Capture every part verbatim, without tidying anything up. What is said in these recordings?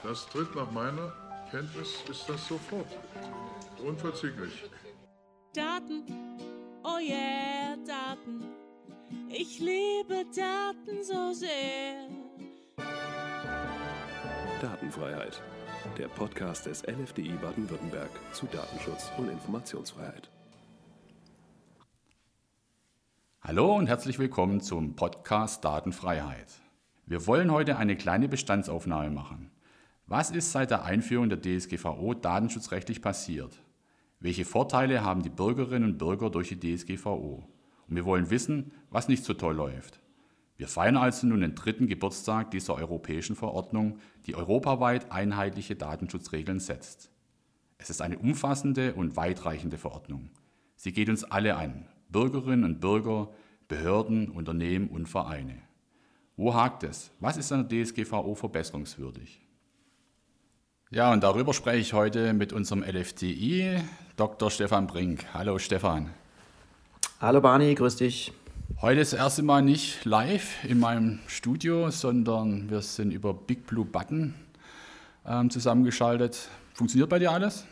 Das tritt nach meiner Kenntnis ist das sofort. Unverzüglich. Daten, oh yeah, Daten. Ich liebe Daten so sehr. Datenfreiheit. Der Podcast des L F D I Baden-Württemberg zu Datenschutz und Informationsfreiheit. Hallo und herzlich willkommen zum Podcast Datenfreiheit. Wir wollen heute eine kleine Bestandsaufnahme machen. Was ist seit der Einführung der D S G V O datenschutzrechtlich passiert? Welche Vorteile haben die Bürgerinnen und Bürger durch die D S G V O? Und wir wollen wissen, was nicht so toll läuft. Wir feiern also nun den dritten Geburtstag dieser europäischen Verordnung, die europaweit einheitliche Datenschutzregeln setzt. Es ist eine umfassende und weitreichende Verordnung. Sie geht uns alle an, Bürgerinnen und Bürger, Behörden, Unternehmen und Vereine. Wo hakt es? Was ist an der D S G V O verbesserungswürdig? Ja, und darüber spreche ich heute mit unserem L F D I, Doktor Stefan Brink. Hallo Stefan. Hallo Barney, grüß dich. Heute ist das erste Mal nicht live in meinem Studio, sondern wir sind über Big Blue Button ähm, zusammengeschaltet. Funktioniert bei dir alles?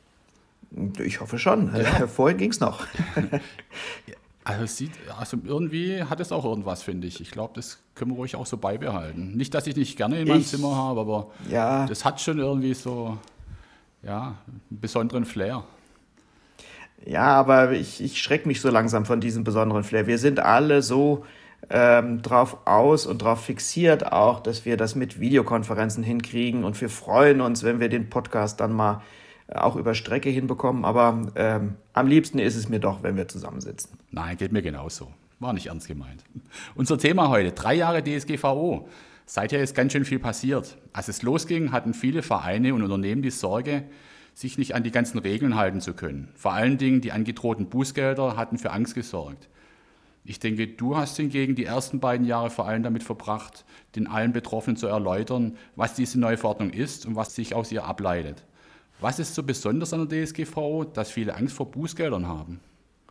Ich hoffe schon. Ja. Vorhin ging es noch. Also, sieht, also irgendwie hat es auch irgendwas, finde ich. Ich glaube, das können wir ruhig auch so beibehalten. Nicht, dass ich nicht gerne in meinem ich, Zimmer habe, aber ja. Das hat schon irgendwie so ja, einen besonderen Flair. Ja, aber ich, ich schrecke mich so langsam von diesem besonderen Flair. Wir sind alle so ähm, drauf aus und drauf fixiert auch, dass wir das mit Videokonferenzen hinkriegen. Und wir freuen uns, wenn wir den Podcast dann mal auch über Strecke hinbekommen, aber ähm, am liebsten ist es mir doch, wenn wir zusammensitzen. Nein, geht mir genauso. War nicht ernst gemeint. Unser Thema heute, drei Jahre D S G V O. Seither ist ganz schön viel passiert. Als es losging, hatten viele Vereine und Unternehmen die Sorge, sich nicht an die ganzen Regeln halten zu können. Vor allen Dingen die angedrohten Bußgelder hatten für Angst gesorgt. Ich denke, du hast hingegen die ersten beiden Jahre vor allem damit verbracht, den allen Betroffenen zu erläutern, was diese neue Verordnung ist und was sich aus ihr ableitet. Was ist so besonders an der D S G V O, dass viele Angst vor Bußgeldern haben?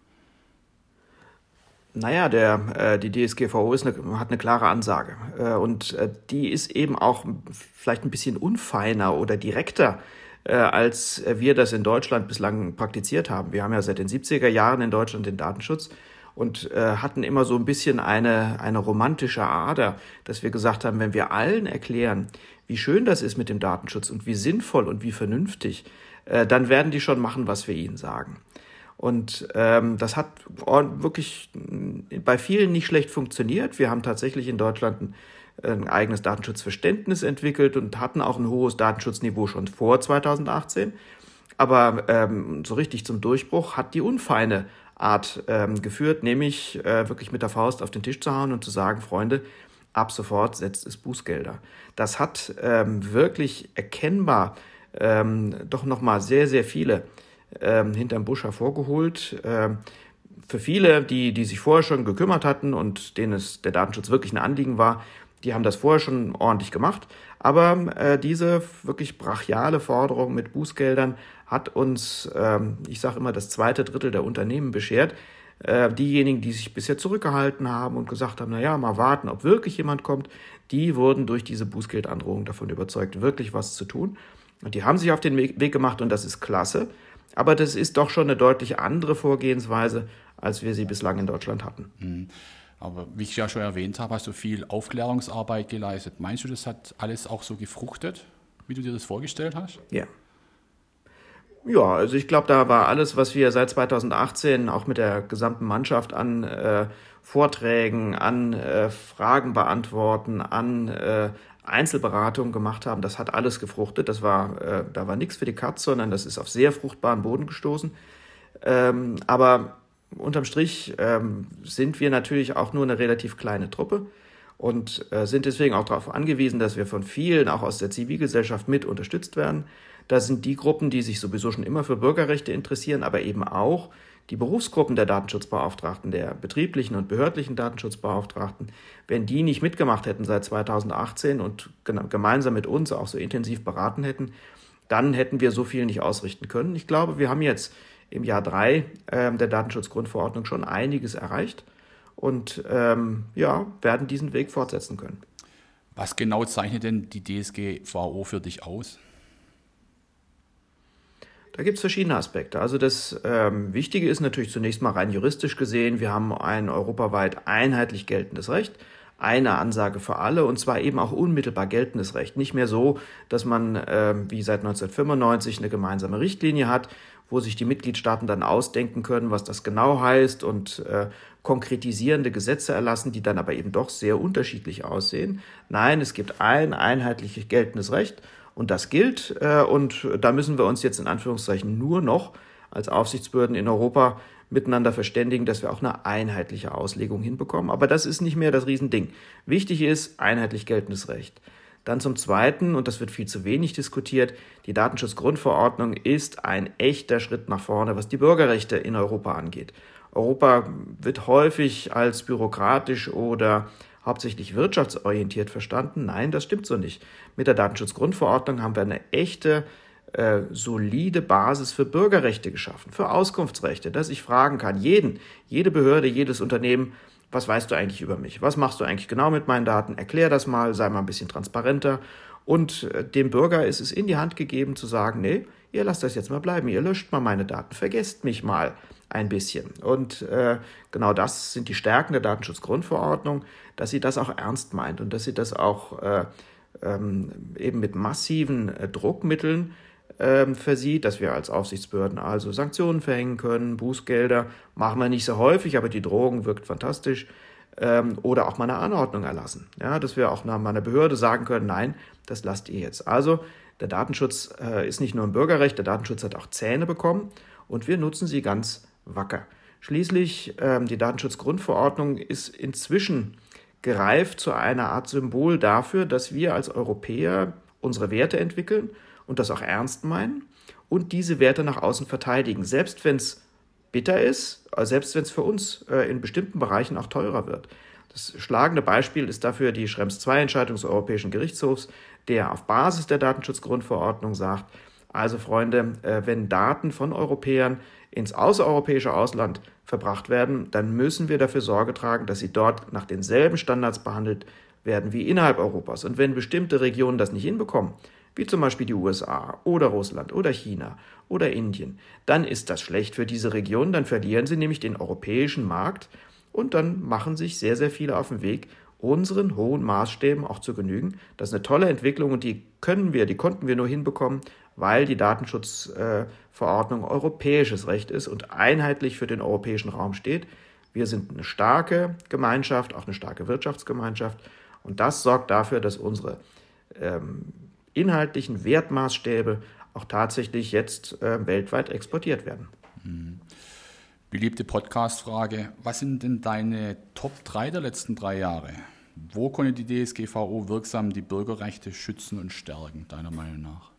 Naja, der, äh, die D S G V O ist eine, hat eine klare Ansage. Äh, und äh, die ist eben auch vielleicht ein bisschen unfeiner oder direkter, äh, als wir das in Deutschland bislang praktiziert haben. Wir haben ja seit den siebziger Jahren in Deutschland den Datenschutz und äh, hatten immer so ein bisschen eine, eine romantische Ader, dass wir gesagt haben, wenn wir allen erklären, wie schön das ist mit dem Datenschutz und wie sinnvoll und wie vernünftig, äh, dann werden die schon machen, was wir ihnen sagen. Und ähm, das hat wirklich bei vielen nicht schlecht funktioniert. Wir haben tatsächlich in Deutschland ein, ein eigenes Datenschutzverständnis entwickelt und hatten auch ein hohes Datenschutzniveau schon vor zweitausendachtzehn. Aber ähm, so richtig zum Durchbruch hat die unfeine Art ähm, geführt, nämlich äh, wirklich mit der Faust auf den Tisch zu hauen und zu sagen, Freunde, ab sofort setzt es Bußgelder. Das hat ähm, wirklich erkennbar ähm, doch nochmal sehr, sehr viele ähm, hinterm Busch hervorgeholt. Ähm, für viele, die, die sich vorher schon gekümmert hatten und denen es der Datenschutz wirklich ein Anliegen war, die haben das vorher schon ordentlich gemacht. Aber äh, diese wirklich brachiale Forderung mit Bußgeldern hat uns, ähm, ich sage immer, das zweite Drittel der Unternehmen beschert. Äh, diejenigen, die sich bisher zurückgehalten haben und gesagt haben, na ja, mal warten, ob wirklich jemand kommt, die wurden durch diese Bußgeldandrohung davon überzeugt, wirklich was zu tun. Und die haben sich auf den Weg gemacht und das ist klasse. Aber das ist doch schon eine deutlich andere Vorgehensweise, als wir sie bislang in Deutschland hatten. Mhm. Aber wie ich ja schon erwähnt habe, hast du viel Aufklärungsarbeit geleistet. Meinst du, das hat alles auch so gefruchtet, wie du dir das vorgestellt hast? Ja. Ja, also ich glaube, da war alles, was wir seit zweitausendachtzehn auch mit der gesamten Mannschaft an äh, Vorträgen, an äh, Fragen beantworten, an äh, Einzelberatungen gemacht haben, das hat alles gefruchtet. Das war, äh, da war nichts für die Katz, sondern das ist auf sehr fruchtbaren Boden gestoßen. Ähm, aber unterm Strich ähm, sind wir natürlich auch nur eine relativ kleine Truppe und äh, sind deswegen auch darauf angewiesen, dass wir von vielen, auch aus der Zivilgesellschaft, mit unterstützt werden. Das sind die Gruppen, die sich sowieso schon immer für Bürgerrechte interessieren, aber eben auch die Berufsgruppen der Datenschutzbeauftragten, der betrieblichen und behördlichen Datenschutzbeauftragten. Wenn die nicht mitgemacht hätten seit zweitausendachtzehn und gemeinsam mit uns auch so intensiv beraten hätten, dann hätten wir so viel nicht ausrichten können. Ich glaube, wir haben jetzt im Jahr drei äh, der Datenschutzgrundverordnung schon einiges erreicht und ähm, ja, werden diesen Weg fortsetzen können. Was genau zeichnet denn die D S G V O für dich aus? Da gibt es verschiedene Aspekte. Also das ähm, Wichtige ist natürlich zunächst mal rein juristisch gesehen, wir haben ein europaweit einheitlich geltendes Recht, eine Ansage für alle und zwar eben auch unmittelbar geltendes Recht. Nicht mehr so, dass man äh, wie seit neunzehnhundertfünfundneunzig eine gemeinsame Richtlinie hat, wo sich die Mitgliedstaaten dann ausdenken können, was das genau heißt und äh, konkretisierende Gesetze erlassen, die dann aber eben doch sehr unterschiedlich aussehen. Nein, es gibt ein einheitlich geltendes Recht und das gilt äh, und da müssen wir uns jetzt in Anführungszeichen nur noch als Aufsichtsbehörden in Europa miteinander verständigen, dass wir auch eine einheitliche Auslegung hinbekommen. Aber das ist nicht mehr das Riesending. Wichtig ist einheitlich geltendes Recht. Dann zum Zweiten, und das wird viel zu wenig diskutiert, die Datenschutzgrundverordnung ist ein echter Schritt nach vorne, was die Bürgerrechte in Europa angeht. Europa wird häufig als bürokratisch oder hauptsächlich wirtschaftsorientiert verstanden. Nein, das stimmt so nicht. Mit der Datenschutzgrundverordnung haben wir eine echte, äh, solide Basis für Bürgerrechte geschaffen, für Auskunftsrechte, dass ich fragen kann, jeden, jede Behörde, jedes Unternehmen, was weißt du eigentlich über mich? Was machst du eigentlich genau mit meinen Daten? Erklär das mal, sei mal ein bisschen transparenter. Und äh, dem Bürger ist es in die Hand gegeben zu sagen, nee, ihr lasst das jetzt mal bleiben, ihr löscht mal meine Daten, vergesst mich mal ein bisschen. Und äh, genau das sind die Stärken der Datenschutzgrundverordnung, dass sie das auch ernst meint und dass sie das auch äh, ähm, eben mit massiven äh, Druckmitteln äh, versieht, dass wir als Aufsichtsbehörden also Sanktionen verhängen können, Bußgelder, machen wir nicht so häufig, aber die Drohung wirkt fantastisch, ähm, oder auch mal eine Anordnung erlassen. Ja, dass wir auch nach einer Behörde sagen können, nein, das lasst ihr jetzt. Also der Datenschutz äh, ist nicht nur ein Bürgerrecht, der Datenschutz hat auch Zähne bekommen und wir nutzen sie ganz wacker. Schließlich, ähm, die Datenschutzgrundverordnung ist inzwischen gereift zu einer Art Symbol dafür, dass wir als Europäer unsere Werte entwickeln und das auch ernst meinen und diese Werte nach außen verteidigen, selbst wenn es bitter ist, selbst wenn es für uns äh, in bestimmten Bereichen auch teurer wird. Das schlagende Beispiel ist dafür die Schrems zwei Entscheidung des Europäischen Gerichtshofs, der auf Basis der Datenschutzgrundverordnung sagt, also Freunde, äh, wenn Daten von Europäern ins außereuropäische Ausland verbracht werden, dann müssen wir dafür Sorge tragen, dass sie dort nach denselben Standards behandelt werden wie innerhalb Europas. Und wenn bestimmte Regionen das nicht hinbekommen, wie zum Beispiel die U S A oder Russland oder China oder Indien, dann ist das schlecht für diese Region, dann verlieren sie nämlich den europäischen Markt und dann machen sich sehr, sehr viele auf den Weg, unseren hohen Maßstäben auch zu genügen. Das ist eine tolle Entwicklung und die können wir, die konnten wir nur hinbekommen, weil die Datenschutzverordnung europäisches Recht ist und einheitlich für den europäischen Raum steht. Wir sind eine starke Gemeinschaft, auch eine starke Wirtschaftsgemeinschaft und das sorgt dafür, dass unsere ähm, inhaltlichen Wertmaßstäbe auch tatsächlich jetzt äh, weltweit exportiert werden. Mhm. Beliebte Podcast-Frage, was sind denn deine Top drei der letzten drei Jahre? Wo konnte die D S G V O wirksam die Bürgerrechte schützen und stärken, deiner Meinung nach?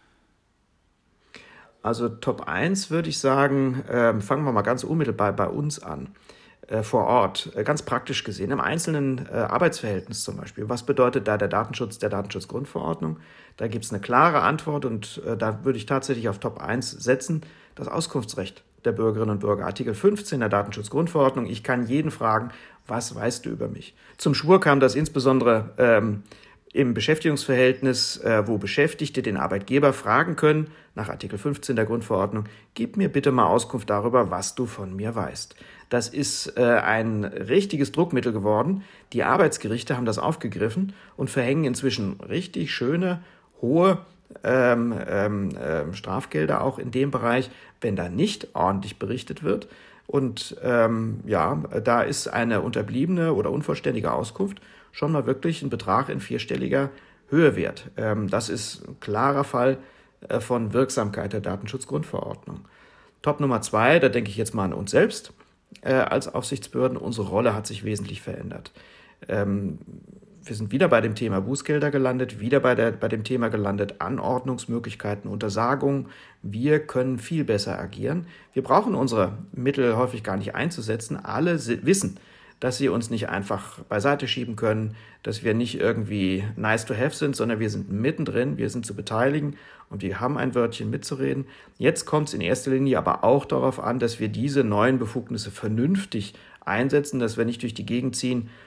Also Top eins würde ich sagen, äh, fangen wir mal ganz unmittelbar bei uns an, äh, vor Ort, äh, ganz praktisch gesehen, im einzelnen äh, Arbeitsverhältnis zum Beispiel. Was bedeutet da der Datenschutz der Datenschutzgrundverordnung? Da gibt es eine klare Antwort und äh, da würde ich tatsächlich auf Top eins setzen, das Auskunftsrecht der Bürgerinnen und Bürger. Artikel fünfzehn der Datenschutzgrundverordnung, ich kann jeden fragen, was weißt du über mich? Zum Schwur kam das insbesondere ähm, im Beschäftigungsverhältnis, äh, wo Beschäftigte den Arbeitgeber fragen können, nach Artikel fünfzehn der Grundverordnung, gib mir bitte mal Auskunft darüber, was du von mir weißt. Das ist äh, ein richtiges Druckmittel geworden. Die Arbeitsgerichte haben das aufgegriffen und verhängen inzwischen richtig schöne, hohe ähm, ähm, äh, Strafgelder auch in dem Bereich, wenn da nicht ordentlich berichtet wird. Und ähm, ja, da ist eine unterbliebene oder unvollständige Auskunft schon mal wirklich ein Betrag in vierstelliger Höhe wert. Ähm, das ist ein klarer Fall äh, von Wirksamkeit der Datenschutzgrundverordnung. Top Nummer zwei, da denke ich jetzt mal an uns selbst äh, als Aufsichtsbehörden. Unsere Rolle hat sich wesentlich verändert. Ähm, wir sind wieder bei dem Thema Bußgelder gelandet, wieder bei, der, bei dem Thema gelandet, Anordnungsmöglichkeiten, Untersagungen. Wir können viel besser agieren. Wir brauchen unsere Mittel häufig gar nicht einzusetzen. Alle wissen, dass sie uns nicht einfach beiseite schieben können, dass wir nicht irgendwie nice to have sind, sondern wir sind mittendrin, wir sind zu beteiligen und wir haben ein Wörtchen mitzureden. Jetzt kommt es in erster Linie aber auch darauf an, dass wir diese neuen Befugnisse vernünftig einsetzen, dass wir nicht durch die Gegend ziehen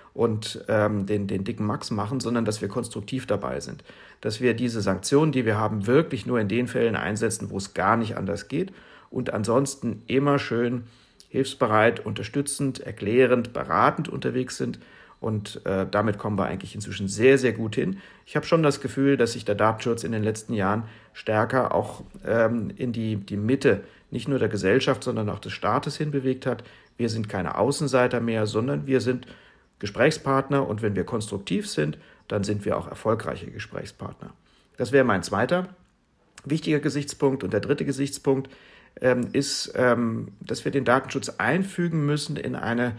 und ähm, den, den dicken Max machen, sondern dass wir konstruktiv dabei sind. Dass wir diese Sanktionen, die wir haben, wirklich nur in den Fällen einsetzen, wo es gar nicht anders geht und ansonsten immer schön hilfsbereit, unterstützend, erklärend, beratend unterwegs sind. Und äh, damit kommen wir eigentlich inzwischen sehr, sehr gut hin. Ich habe schon das Gefühl, dass sich der Datenschutz in den letzten Jahren stärker auch ähm, in die, die Mitte, nicht nur der Gesellschaft, sondern auch des Staates hinbewegt hat. Wir sind keine Außenseiter mehr, sondern wir sind Gesprächspartner. Und wenn wir konstruktiv sind, dann sind wir auch erfolgreiche Gesprächspartner. Das wäre mein zweiter wichtiger Gesichtspunkt. Und der dritte Gesichtspunkt ähm, ist, ähm, dass wir den Datenschutz einfügen müssen in eine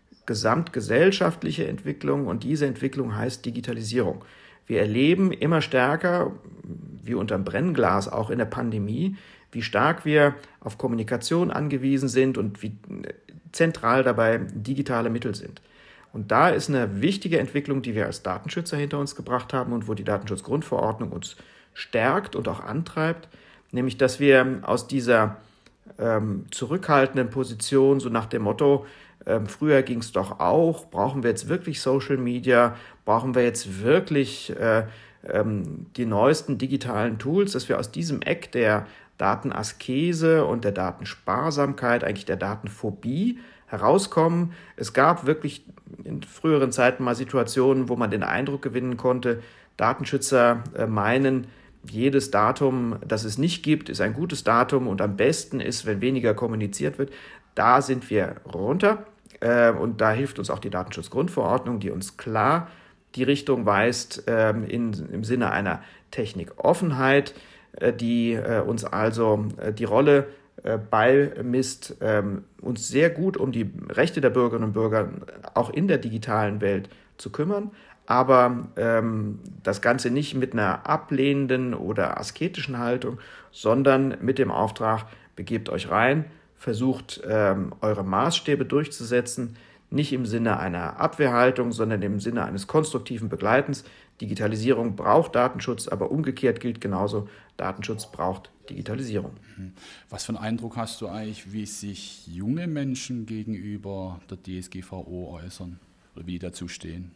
gesamtgesellschaftliche Entwicklung, und diese Entwicklung heißt Digitalisierung. Wir erleben immer stärker, wie unterm Brennglas auch in der Pandemie, wie stark wir auf Kommunikation angewiesen sind und wie zentral dabei digitale Mittel sind. Und da ist eine wichtige Entwicklung, die wir als Datenschützer hinter uns gebracht haben und wo die Datenschutzgrundverordnung uns stärkt und auch antreibt, nämlich dass wir aus dieser ähm, zurückhaltenden Position, so nach dem Motto, Ähm, früher ging es doch auch, brauchen wir jetzt wirklich Social Media, brauchen wir jetzt wirklich äh, ähm, die neuesten digitalen Tools, dass wir aus diesem Eck der Datenaskese und der Datensparsamkeit, eigentlich der Datenphobie herauskommen. Es gab wirklich in früheren Zeiten mal Situationen, wo man den Eindruck gewinnen konnte, Datenschützer äh, meinen, jedes Datum, das es nicht gibt, ist ein gutes Datum und am besten ist, wenn weniger kommuniziert wird. Da sind wir runter äh, und da hilft uns auch die Datenschutzgrundverordnung, die uns klar die Richtung weist äh, in, im Sinne einer Technikoffenheit, äh, die äh, uns also äh, die Rolle äh, beimisst, äh, uns sehr gut um die Rechte der Bürgerinnen und Bürger auch in der digitalen Welt zu kümmern, aber ähm, das Ganze nicht mit einer ablehnenden oder asketischen Haltung, sondern mit dem Auftrag, begebt euch rein, versucht, ähm, eure Maßstäbe durchzusetzen, nicht im Sinne einer Abwehrhaltung, sondern im Sinne eines konstruktiven Begleitens. Digitalisierung braucht Datenschutz, aber umgekehrt gilt genauso, Datenschutz braucht Digitalisierung. Was für einen Eindruck hast du eigentlich, wie sich junge Menschen gegenüber der D S G V O äußern oder wie die dazu stehen?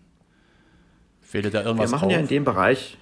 Fehlt dir da irgendwas Wir machen auf? ja in dem Bereich...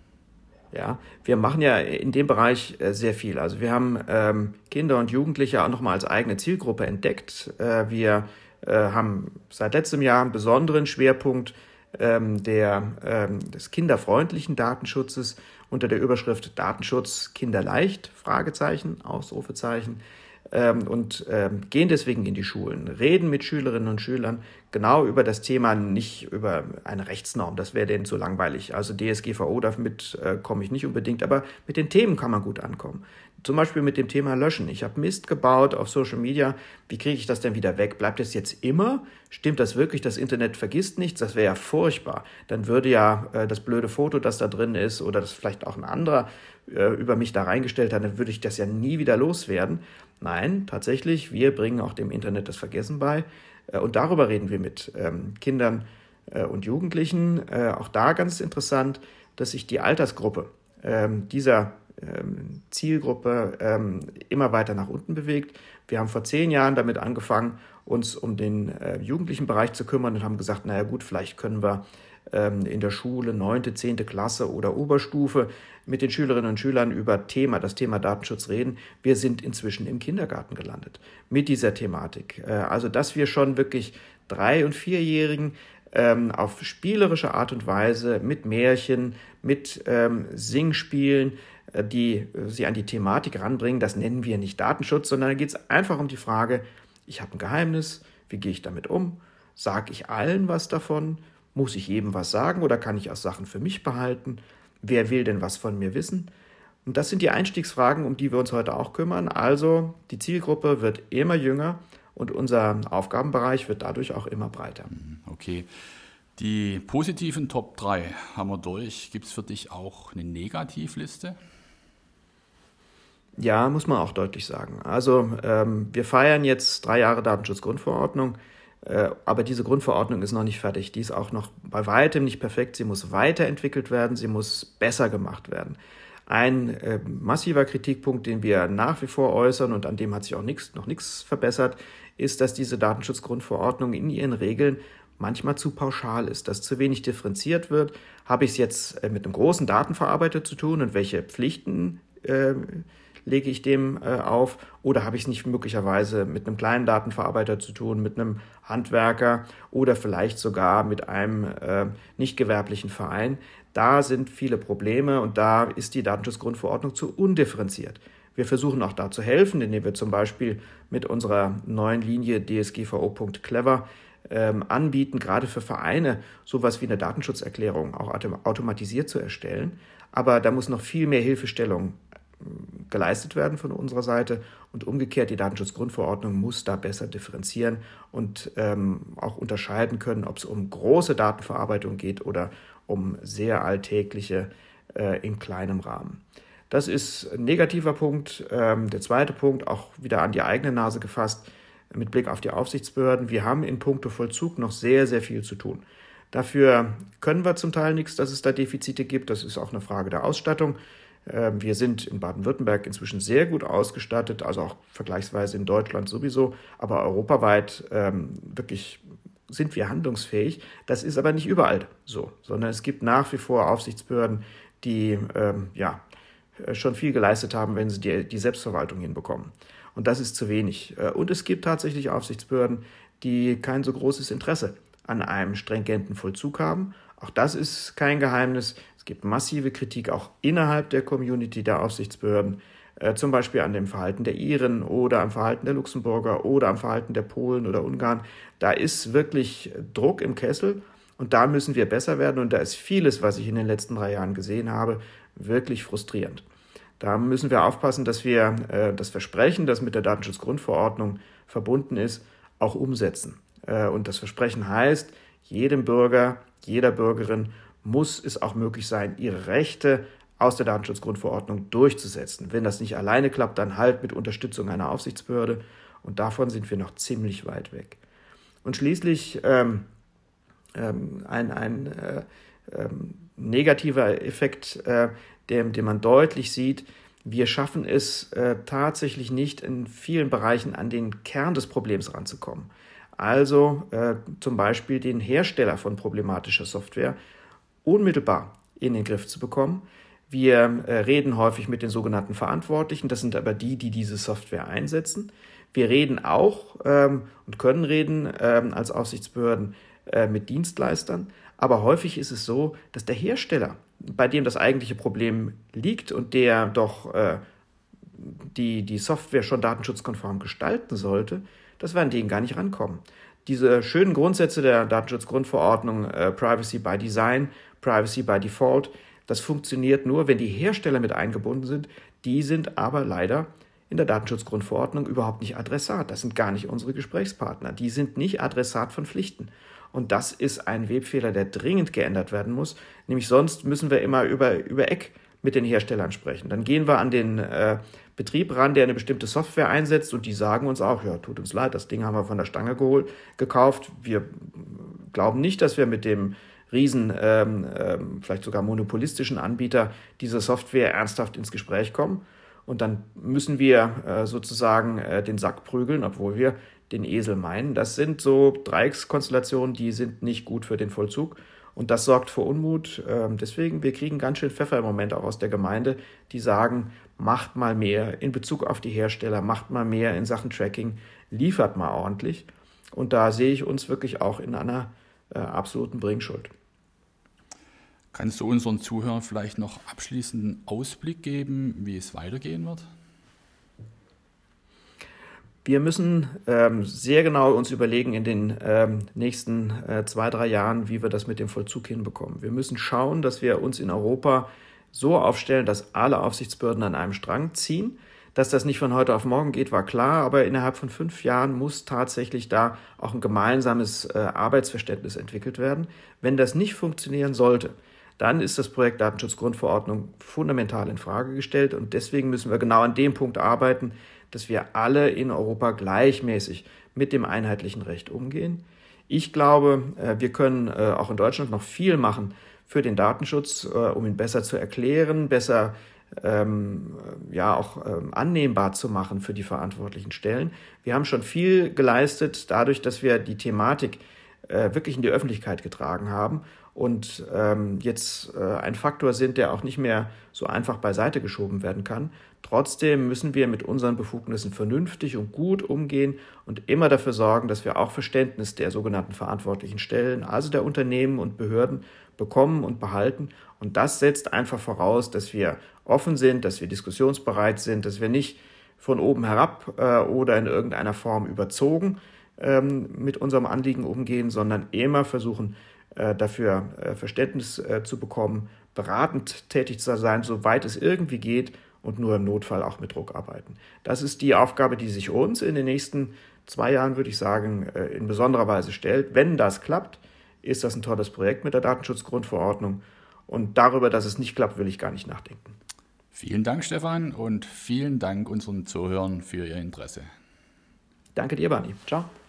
Ja, wir machen ja in dem Bereich äh, sehr viel. Also wir haben ähm, Kinder und Jugendliche auch nochmal als eigene Zielgruppe entdeckt. Äh, wir äh, haben seit letztem Jahr einen besonderen Schwerpunkt ähm, der, ähm, des kinderfreundlichen Datenschutzes unter der Überschrift Datenschutz kinderleicht, Fragezeichen, Ausrufezeichen, ähm, und ähm, gehen deswegen in die Schulen, reden mit Schülerinnen und Schülern genau über das Thema, nicht über eine Rechtsnorm, das wäre denen zu langweilig. Also D S G V O, damit äh, komme ich nicht unbedingt, aber mit den Themen kann man gut ankommen. Zum Beispiel mit dem Thema Löschen. Ich habe Mist gebaut auf Social Media. Wie kriege ich das denn wieder weg? Bleibt es jetzt immer? Stimmt das wirklich? Das Internet vergisst nichts? Das wäre ja furchtbar. Dann würde ja äh, das blöde Foto, das da drin ist, oder das vielleicht auch ein anderer äh, über mich da reingestellt hat, dann würde ich das ja nie wieder loswerden. Nein, tatsächlich, wir bringen auch dem Internet das Vergessen bei. Äh, und darüber reden wir mit ähm, Kindern äh, und Jugendlichen. Äh, auch da ganz interessant, dass sich die Altersgruppe ähm, dieser ähm, Zielgruppe ähm, immer weiter nach unten bewegt. Wir haben vor zehn Jahren damit angefangen, uns um den äh, jugendlichen Bereich zu kümmern und haben gesagt, naja gut, vielleicht können wir ähm, in der Schule, neunte, zehnte Klasse oder Oberstufe mit den Schülerinnen und Schülern über Thema, das Thema Datenschutz reden. Wir sind inzwischen im Kindergarten gelandet mit dieser Thematik. Äh, also, dass wir schon wirklich Drei- und Vierjährigen ähm, auf spielerische Art und Weise mit Märchen, mit ähm, Singspielen, äh, die äh, sie an die Thematik ranbringen, das nennen wir nicht Datenschutz, sondern da geht es einfach um die Frage, ich habe ein Geheimnis, wie gehe ich damit um? Sage ich allen was davon? Muss ich jedem was sagen oder kann ich auch Sachen für mich behalten? Wer will denn was von mir wissen? Und das sind die Einstiegsfragen, um die wir uns heute auch kümmern. Also die Zielgruppe wird immer jünger und unser Aufgabenbereich wird dadurch auch immer breiter. Okay. Die positiven Top drei haben wir durch. Gibt es für dich auch eine Negativliste? Ja, muss man auch deutlich sagen. Also ähm, wir feiern jetzt drei Jahre Datenschutzgrundverordnung, äh, aber diese Grundverordnung ist noch nicht fertig. Die ist auch noch bei weitem nicht perfekt. Sie muss weiterentwickelt werden, sie muss besser gemacht werden. Ein äh, massiver Kritikpunkt, den wir nach wie vor äußern und an dem hat sich auch nix, noch nichts verbessert, ist, dass diese Datenschutzgrundverordnung in ihren Regeln manchmal zu pauschal ist, dass zu wenig differenziert wird. Habe ich es jetzt mit einem großen Datenverarbeiter zu tun und welche Pflichten äh, lege ich dem äh, auf, oder habe ich es nicht möglicherweise mit einem kleinen Datenverarbeiter zu tun, mit einem Handwerker oder vielleicht sogar mit einem äh, nicht gewerblichen Verein. Da sind viele Probleme und da ist die Datenschutzgrundverordnung zu undifferenziert. Wir versuchen auch da zu helfen, indem wir zum Beispiel mit unserer neuen Linie D S G V O Punkt clever ähm, anbieten, gerade für Vereine sowas wie eine Datenschutzerklärung auch autom- automatisiert zu erstellen. Aber da muss noch viel mehr Hilfestellung geleistet werden von unserer Seite und umgekehrt, die Datenschutzgrundverordnung muss da besser differenzieren und ähm, auch unterscheiden können, ob es um große Datenverarbeitung geht oder um sehr alltägliche äh, in kleinem Rahmen. Das ist ein negativer Punkt. Ähm, der zweite Punkt, auch wieder an die eigene Nase gefasst, mit Blick auf die Aufsichtsbehörden. Wir haben in puncto Vollzug noch sehr, sehr viel zu tun. Dafür können wir zum Teil nichts, dass es da Defizite gibt. Das ist auch eine Frage der Ausstattung. Wir sind in Baden-Württemberg inzwischen sehr gut ausgestattet, also auch vergleichsweise in Deutschland sowieso, aber europaweit ähm, wirklich sind wir handlungsfähig. Das ist aber nicht überall so, sondern es gibt nach wie vor Aufsichtsbehörden, die ähm, ja schon viel geleistet haben, wenn sie die, die Selbstverwaltung hinbekommen. Und das ist zu wenig. Und es gibt tatsächlich Aufsichtsbehörden, die kein so großes Interesse an einem stringenten Vollzug haben. Auch das ist kein Geheimnis. Es gibt massive Kritik auch innerhalb der Community der Aufsichtsbehörden, äh, zum Beispiel an dem Verhalten der Iren oder am Verhalten der Luxemburger oder am Verhalten der Polen oder Ungarn. Da ist wirklich Druck im Kessel und da müssen wir besser werden. Und da ist vieles, was ich in den letzten drei Jahren gesehen habe, wirklich frustrierend. Da müssen wir aufpassen, dass wir äh, das Versprechen, das mit der Datenschutzgrundverordnung verbunden ist, auch umsetzen. Äh, und das Versprechen heißt, jedem Bürger, jeder Bürgerin muss es auch möglich sein, ihre Rechte aus der Datenschutzgrundverordnung durchzusetzen. Wenn das nicht alleine klappt, dann halt mit Unterstützung einer Aufsichtsbehörde. Und davon sind wir noch ziemlich weit weg. Und schließlich ähm, ähm, ein, ein äh, ähm, negativer Effekt, äh, den, den man deutlich sieht. Wir schaffen es äh, tatsächlich nicht, in vielen Bereichen an den Kern des Problems ranzukommen. Also äh, zum Beispiel den Hersteller von problematischer Software unmittelbar in den Griff zu bekommen. Wir äh, reden häufig mit den sogenannten Verantwortlichen, das sind aber die, die diese Software einsetzen. Wir reden auch ähm, und können reden ähm, als Aufsichtsbehörden äh, mit Dienstleistern, aber häufig ist es so, dass der Hersteller, bei dem das eigentliche Problem liegt und der doch äh, die, die Software schon datenschutzkonform gestalten sollte, dass wir an den gar nicht rankommen. Diese schönen Grundsätze der Datenschutzgrundverordnung, äh, Privacy by Design, Privacy by Default, das funktioniert nur, wenn die Hersteller mit eingebunden sind. Die sind aber leider in der Datenschutzgrundverordnung überhaupt nicht Adressat. Das sind gar nicht unsere Gesprächspartner. Die sind nicht Adressat von Pflichten. Und das ist ein Webfehler, der dringend geändert werden muss. Nämlich sonst müssen wir immer über, über Eck mit den Herstellern sprechen. Dann gehen wir an den äh, Betrieb ran, der eine bestimmte Software einsetzt und die sagen uns auch, ja, tut uns leid, das Ding haben wir von der Stange geholt, gekauft. Wir glauben nicht, dass wir mit dem riesen, ähm, ähm, vielleicht sogar monopolistischen Anbieter dieser Software ernsthaft ins Gespräch kommen. Und dann müssen wir äh, sozusagen äh, den Sack prügeln, obwohl wir den Esel meinen. Das sind so Dreieckskonstellationen, die sind nicht gut für den Vollzug. Und das sorgt für Unmut. Ähm, deswegen, wir kriegen ganz schön Pfeffer im Moment auch aus der Gemeinde, die sagen, macht mal mehr in Bezug auf die Hersteller, macht mal mehr in Sachen Tracking, liefert mal ordentlich. Und da sehe ich uns wirklich auch in einer äh, absoluten Bringschuld. Kannst du unseren Zuhörern vielleicht noch abschließenden Ausblick geben, wie es weitergehen wird? Wir müssen ähm, sehr genau uns überlegen in den ähm, nächsten äh, zwei, drei Jahren, wie wir das mit dem Vollzug hinbekommen. Wir müssen schauen, dass wir uns in Europa so aufstellen, dass alle Aufsichtsbehörden an einem Strang ziehen. Dass das nicht von heute auf morgen geht, war klar, aber innerhalb von fünf Jahren muss tatsächlich da auch ein gemeinsames äh, Arbeitsverständnis entwickelt werden. Wenn das nicht funktionieren sollte, dann ist das Projekt Datenschutzgrundverordnung fundamental in Frage gestellt und deswegen müssen wir genau an dem Punkt arbeiten, dass wir alle in Europa gleichmäßig mit dem einheitlichen Recht umgehen. Ich glaube, wir können auch in Deutschland noch viel machen für den Datenschutz, um ihn besser zu erklären, besser ähm, ja auch ähm, annehmbar zu machen für die verantwortlichen Stellen. Wir haben schon viel geleistet, dadurch, dass wir die Thematik äh, wirklich in die Öffentlichkeit getragen haben und ähm, jetzt äh, ein Faktor sind, der auch nicht mehr so einfach beiseite geschoben werden kann. Trotzdem müssen wir mit unseren Befugnissen vernünftig und gut umgehen und immer dafür sorgen, dass wir auch Verständnis der sogenannten verantwortlichen Stellen, also der Unternehmen und Behörden, bekommen und behalten. Und das setzt einfach voraus, dass wir offen sind, dass wir diskussionsbereit sind, dass wir nicht von oben herab äh, oder in irgendeiner Form überzogen ähm, mit unserem Anliegen umgehen, sondern immer versuchen, äh, dafür äh, Verständnis äh, zu bekommen, beratend tätig zu sein, soweit es irgendwie geht und nur im Notfall auch mit Druck arbeiten. Das ist die Aufgabe, die sich uns in den nächsten zwei Jahren, würde ich sagen, äh, in besonderer Weise stellt. Wenn das klappt, ist das ein tolles Projekt mit der Datenschutzgrundverordnung. Und darüber, dass es nicht klappt, will ich gar nicht nachdenken. Vielen Dank, Stefan, und vielen Dank unseren Zuhörern für Ihr Interesse. Danke dir, Barney. Ciao.